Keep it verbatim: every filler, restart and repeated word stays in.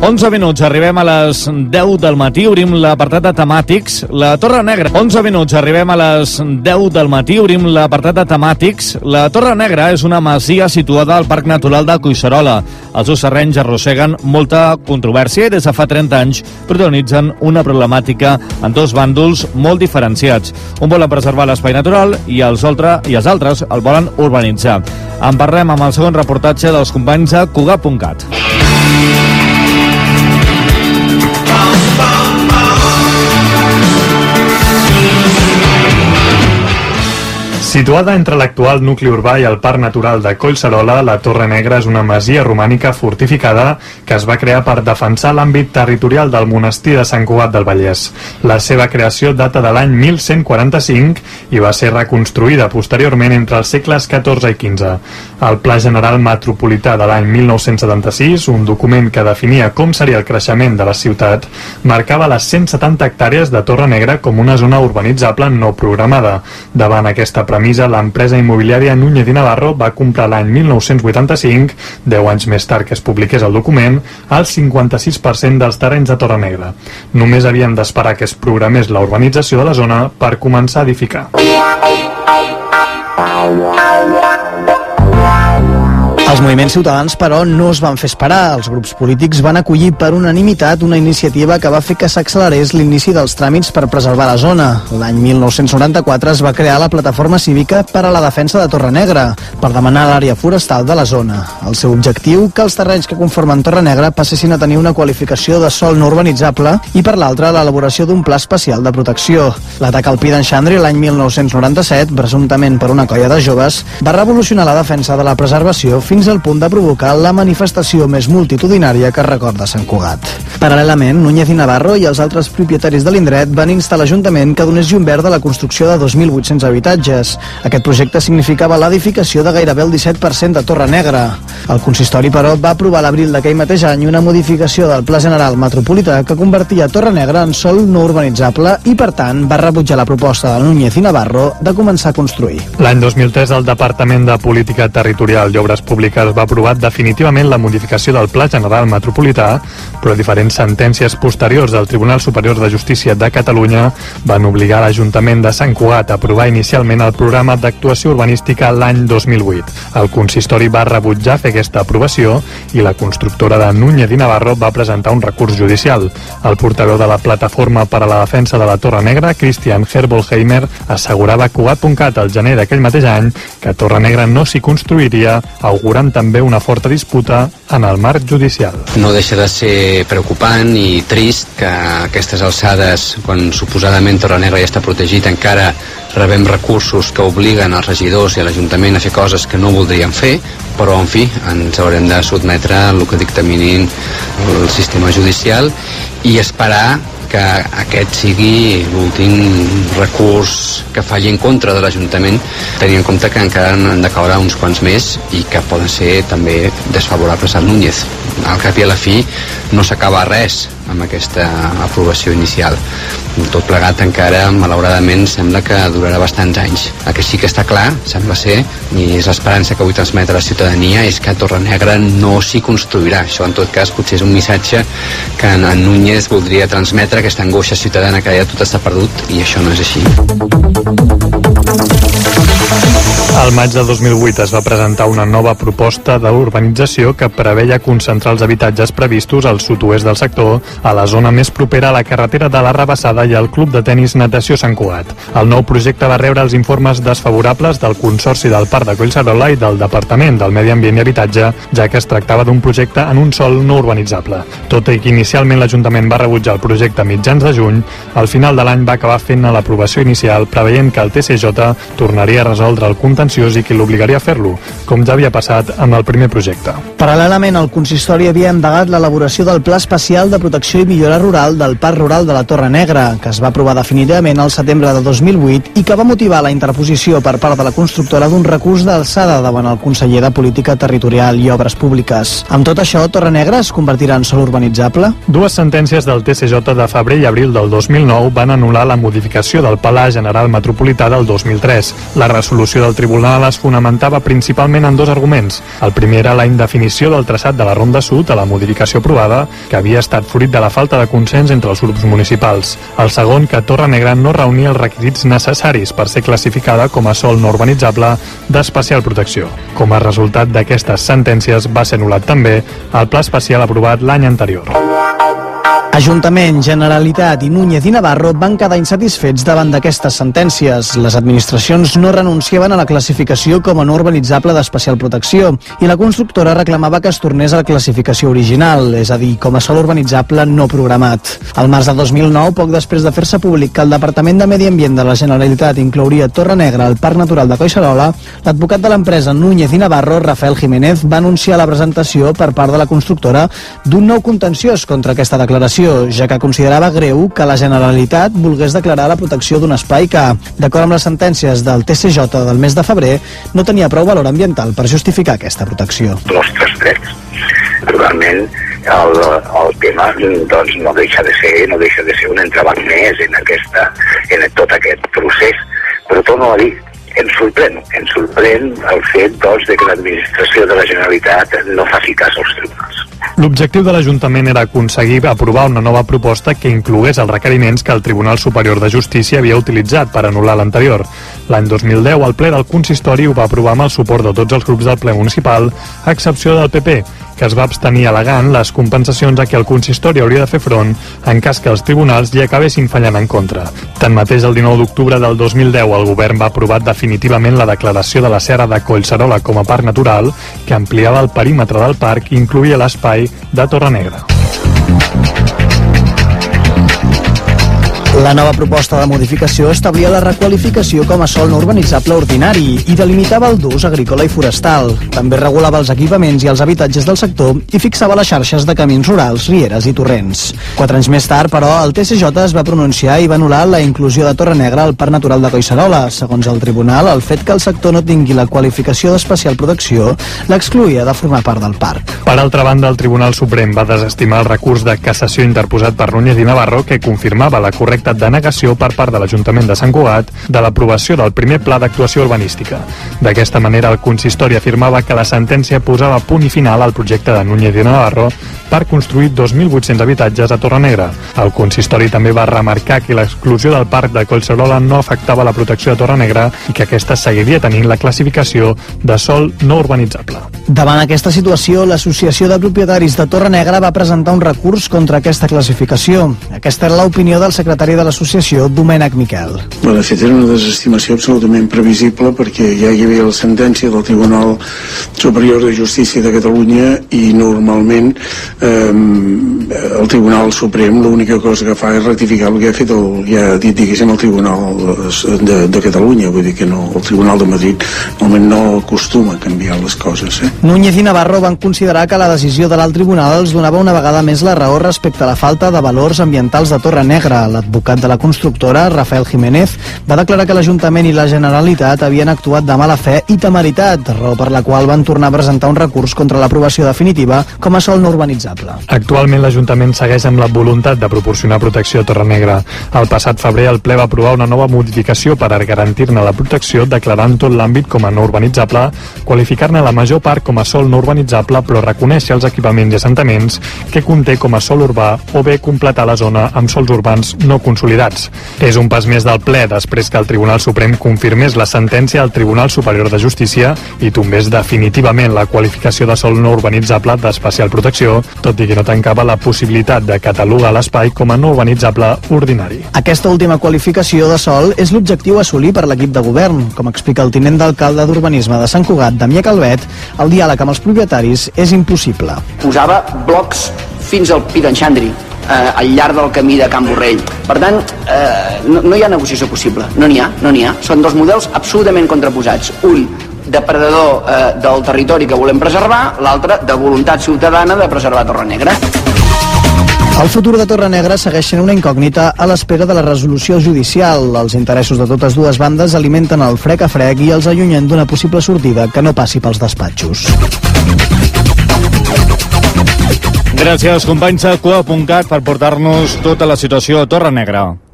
onze minuts, arribem a les deu del matí, obrim l'apartat de temàtics. La Torre Negra. onze minuts, arribem a les deu del matí, obrim l'apartat de temàtics. La Torre Negra és una masia situada al Parc Natural de Collserola. Els seus terrenys arrosseguen molta controvèrsia i des de fa trenta anys protagonitzen una problemàtica en dos bàndols molt diferenciats. Un volen preservar l'espai natural i els, altre, i els altres el volen urbanitzar. En parlem amb el segon reportatge dels companys de Cugat punt cat. Situada entre l'actual nucli urbà i el Parc Natural de Collserola, la Torre Negra és una masia romànica fortificada que es va crear per defensar l'àmbit territorial del monestir de Sant Cugat del Vallès. La seva creació data de l'any mil cent quaranta-cinc i va ser reconstruïda posteriorment entre els segles catorze i quinze. El Pla General Metropolità de l'any mil nou-cents setanta-sis, un document que definia com seria el creixement de la ciutat, marcava les cent setanta hectàrees de Torre Negra com una zona urbanitzable no programada. Davant aquesta premissa, l'empresa immobiliària Núñez i Navarro va comprar l'any mil nou-cents vuitanta-cinc, deu anys més tard que es publiqués el document, el cinquanta-sis per cent dels terrenys de Torre Negra. Només havien d'esperar que es programés la urbanització de la zona per començar a edificar. Els moviments ciutadans, però, no es van fer esperar. Els grups polítics van acollir per unanimitat una iniciativa que va fer que s'accelerés l'inici dels tràmits per preservar la zona. L'any mil nou-cents noranta-quatre es va crear la Plataforma Cívica per a la Defensa de Torre Negra, per demanar l'àrea forestal de la zona. El seu objectiu, que els terrenys que conformen Torre Negra passessin a tenir una qualificació de sòl no urbanitzable i, per l'altra, l'elaboració d'un pla especial de protecció. L'atac al Pi d'en Xandri l'any mil nou-cents noranta-set, presumptament per una colla de joves, va revolucionar la defensa de la preservació fins al punt de provocar la manifestació més multitudinària que recorda Sant Cugat. Paral·lelament, Núñez i Navarro i els altres propietaris de l'indret van instar l'Ajuntament que donés llum verd a la construcció de dos mil vuit-cents habitatges. Aquest projecte significava l'edificació de gairebé el disset per cent de Torre Negra. El consistori, però, va aprovar a l'abril d'aquell mateix any una modificació del Pla General Metropolità que convertia Torre Negra en sòl no urbanitzable i, per tant, va rebutjar la proposta de Núñez i Navarro de començar a construir. L'any dos mil tres, el Departament de Política Territorial i Obres Públiques va aprovar definitivament la modificació del Pla General Metropolità, però diferents sentències posteriors del Tribunal Superior de Justícia de Catalunya van obligar l'Ajuntament de Sant Cugat a aprovar inicialment el programa d'actuació urbanística l'any dos mil vuit. El consistori va rebutjar fer aquesta aprovació i la constructora de Núñez i Navarro va presentar un recurs judicial. El portaveu de la Plataforma per a la Defensa de la Torre Negra, Christian Herbolheimer, assegurava a Cugat punt cat el gener d'aquell mateix any que Torre Negra no s'hi construiria, augurant també una forta disputa en el marc judicial. No deixa de ser preocupant i trist que a aquestes alçades, quan suposadament Torre Negra ja està protegit, encara rebem recursos que obliguen els regidors i a l'Ajuntament a fer coses que no voldrien fer, però en fi, ens haurem de sotmetre a el que dictaminin el sistema judicial i esperar que aquest sigui l'últim recurs que falli en contra de l'Ajuntament, tenint en compte que encara han de caure uns quants més i que poden ser també desfavorables al Núñez. Al cap i a la fi no s'acaba res amb aquesta aprovació inicial. Tot plegat encara, malauradament, sembla que durarà bastants anys. El que sí que està clar, sembla ser, i és l'esperança que vull transmetre a la ciutadania, és que Torre Negra no s'hi construirà. Això, en tot cas, potser és un missatge que en, en Núñez voldria transmetre, aquesta angoixa ciutadana que ja tot està perdut, i això no és així. Al maig de dos mil vuit es va presentar una nova proposta d'urbanització que preveia concentrar els habitatges previstos al sud-oest del sector, a la zona més propera a la carretera de la Rabassada i al Club de Tenis Natació Sant Cugat. El nou projecte va rebre els informes desfavorables del Consorci del Parc de Collserola i del Departament del Medi Ambient i Habitatge, ja que es tractava d'un projecte en un sòl no urbanitzable. Tot i que inicialment l'Ajuntament va rebutjar el projecte a mitjans de juny, al final de l'any va acabar fent l'aprovació inicial, preveient que el T C J tornaria a resoldre el contenciós i que l'obligaria a fer-lo, com ja havia passat amb el primer projecte. Paral·lelament, el consistori havia endegat l'elaboració del Pla Especial de Protecció i Millora Rural del Parc Rural de la Torre Negra, que es va aprovar definitivament al setembre de dos mil vuit i que va motivar la interposició per part de la constructora d'un recurs d'alçada davant el conseller de Política Territorial i Obres Públiques. Amb tot això, Torre Negra es convertirà en sòl urbanitzable? Dues sentències del T C J de febrer i abril del dos mil nou van anul·lar la modificació del Pla General Metropolità del dos mil tres. La resolució del tribunal es fonamentava principalment en dos arguments. El primer era la indefinició l'admissió del traçat de la Ronda Sud a la modificació aprovada, que havia estat fruit de la falta de consens entre els grups municipals. El segon, que Torrenegra no reunia els requisits necessaris per ser classificada com a sòl no urbanitzable d'especial protecció. Com a resultat d'aquestes sentències va ser anul·lat també el pla especial aprovat l'any anterior. Ajuntament, Generalitat i Núñez i Navarro van quedar insatisfets davant d'aquestes sentències. Les administracions no renunciaven a la classificació com a no urbanitzable d'especial protecció i la constructora reclamava que es tornés a la classificació original, és a dir, com a sòl urbanitzable no programat. Al març de dos mil nou, poc després de fer-se públic que el Departament de Medi Ambient de la Generalitat inclouria Torrenegra al Parc Natural de Collserola, l'advocat de l'empresa Núñez i Navarro, Rafael Jiménez, va anunciar la presentació per part de la constructora d'un nou contenciós contra aquesta declaració, ja que considerava greu que la Generalitat volgués declarar la protecció d'un espai que, d'acord amb les sentències del T C J del mes de febrer, no tenia prou valor ambiental per justificar aquesta protecció. Els nostres drets. Realment, el, el tema doncs, no deixa de ser no deixa de ser un entrebanc més en, aquesta, en tot aquest procés. Però torno a dir, ens sorprèn, ens sorprèn el fet doncs, de que l'administració de la Generalitat no faci cas als tribunals. L'objectiu de l'Ajuntament era aconseguir aprovar una nova proposta que inclogués els requeriments que el Tribunal Superior de Justícia havia utilitzat per anul·lar l'anterior. L'any dos mil deu, el ple del consistori ho va aprovar amb el suport de tots els grups del ple municipal, a excepció del P P, que es va abstenir al·legant les compensacions a què el consistori hauria de fer front en cas que els tribunals li acabessin fallant en contra. Tanmateix, el dinou d'octubre del dos mil deu, el govern va aprovar definitivament la declaració de la Serra de Collserola com a parc natural, que ampliava el perímetre del parc i incloïa l'espai de Torrenegra. La nova proposta de modificació establia la requalificació com a sòl no urbanitzable ordinari i delimitava el d'ús agrícola i forestal. També regulava els equipaments i els habitatges del sector i fixava les xarxes de camins rurals, rieres i torrents. Quatre anys més tard, però, el T C J es va pronunciar i va anul·lar la inclusió de Torrenegra al Parc Natural de Collserola. Segons el tribunal, el fet que el sector no tingui la qualificació d'especial protecció l'excloïa de formar part del parc. Per altra banda, el Tribunal Suprem va desestimar el recurs de cassació interposat per Núñez i Navarro, que confirmava la correcta de negació per part de l'Ajuntament de Sant Cugat de l'aprovació del primer pla d'actuació urbanística. D'aquesta manera, el consistori afirmava que la sentència posava punt i final al projecte de Núñez i Navarro per construir dos mil vuit-cents habitatges a Torrenegra. El consistori també va remarcar que l'exclusió del parc de Collserola no afectava la protecció de Torrenegra i que aquesta seguiria tenint la classificació de sòl no urbanitzable. Davant aquesta situació, l'Associació de Propietaris de Torrenegra va presentar un recurs contra aquesta classificació. Aquesta era l'opinió del secretari de l'associació, Domènec Miquel. De fet, era una desestimació absolutament previsible perquè ja hi havia la sentència del Tribunal Superior de Justícia de Catalunya i normalment eh, el Tribunal Suprem l'única cosa que fa és rectificar el que ha fet el, ja ha dit, diguéssim, el Tribunal de, de Catalunya. Vull dir que no, el Tribunal de Madrid normalment no acostuma a canviar les coses. Eh? Núñez i Navarro van considerar que la decisió de l'alt tribunal els donava una vegada més la raó respecte a la falta de valors ambientals de Torrenegra. L'advocat de la constructora, Rafael Jiménez, va declarar que l'Ajuntament i la Generalitat havien actuat de mala fe i temeritat, raó per la qual van tornar a presentar un recurs contra l'aprovació definitiva com a sòl no urbanitzable. Actualment l'Ajuntament segueix amb la voluntat de proporcionar protecció a Torrenegra. El passat febrer el ple va aprovar una nova modificació per garantir-ne la protecció, declarant tot l'àmbit com a no urbanitzable, qualificar-ne la major part com a sòl no urbanitzable, però reconèixer els equipaments i assentaments que conté com a sòl urbà o bé completar la zona amb sòls urbans no consolidats. És un pas més del ple després que el Tribunal Suprem confirmés la sentència al Tribunal Superior de Justícia i tombés definitivament la qualificació de sòl no urbanitzable d'especial protecció, tot i que no tancava la possibilitat de catalogar l'espai com a no urbanitzable ordinari. Aquesta última qualificació de sòl és l'objectiu a assolir per l'equip de govern. Com explica el tinent d'alcalde d'Urbanisme de Sant Cugat, Damià Calvet, el diàleg amb els propietaris és impossible. Posava blocs fins al Pi d'en Xandri, eh, al llarg del camí de Can Borrell. Per tant, eh, no, no hi ha negociació possible, no n'hi ha, no n'hi ha. Són dos models absolutament contraposats. Un depredador eh, del territori que volem preservar, l'altre de voluntat ciutadana de preservar Torrenegra. El futur de Torrenegra segueix sent una incògnita a l'espera de la resolució judicial. Els interessos de totes dues bandes alimenten el frec a frec i els allunyen d'una possible sortida que no passi pels despatxos. Gràcies, companys de Q A punt cat, per portar-nos tota la situació a Torrenegra.